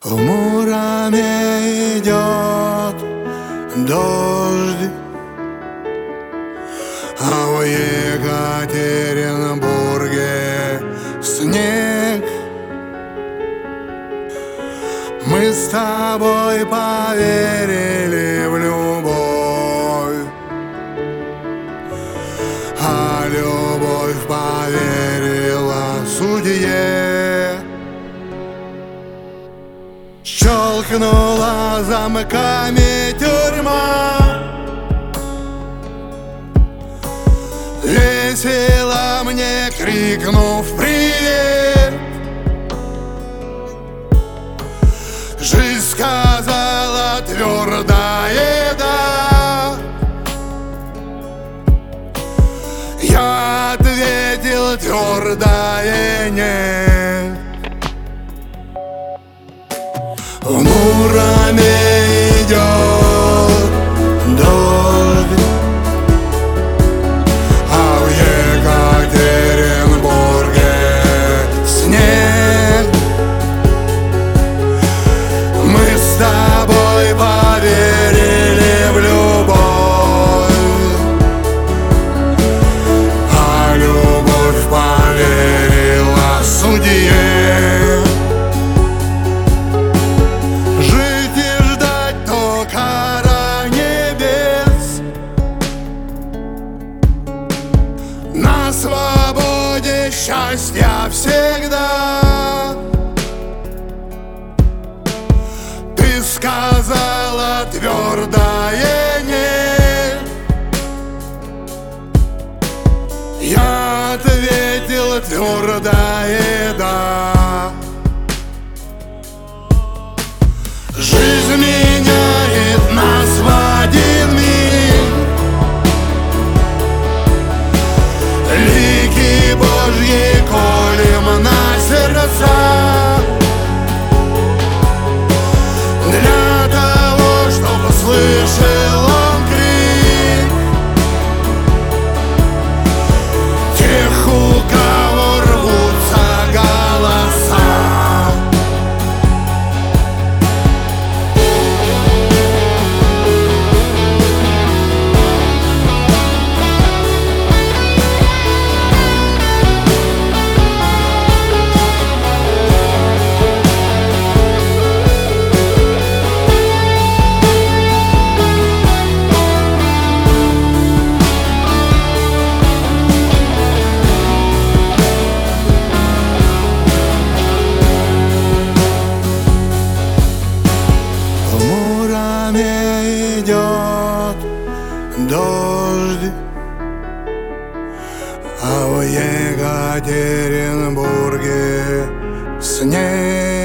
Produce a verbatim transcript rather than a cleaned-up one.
В Муроме идет дождь, а в Екатеринбурге снег. Мы с тобой поверили в любовь, а любовь поверила судье. Щелкнула замками тюрьма, весело мне крикнув привет. Жизнь сказала твердое да, я ответил твердое нет. В Муроме идет дождь, а в Екатеринбурге снег. Мы с тобой поверили в любовь, а любовь поверила судье. На свободе счастья всегда. Ты сказала твердое нет, я ответил твердое да. Жизнь меняет нас в один миг, лики Божьи колем на сердца, для того, чтобы слышал он крик тех, у кого рвутся голоса. Идет дождь, а в Екатеринбурге снег.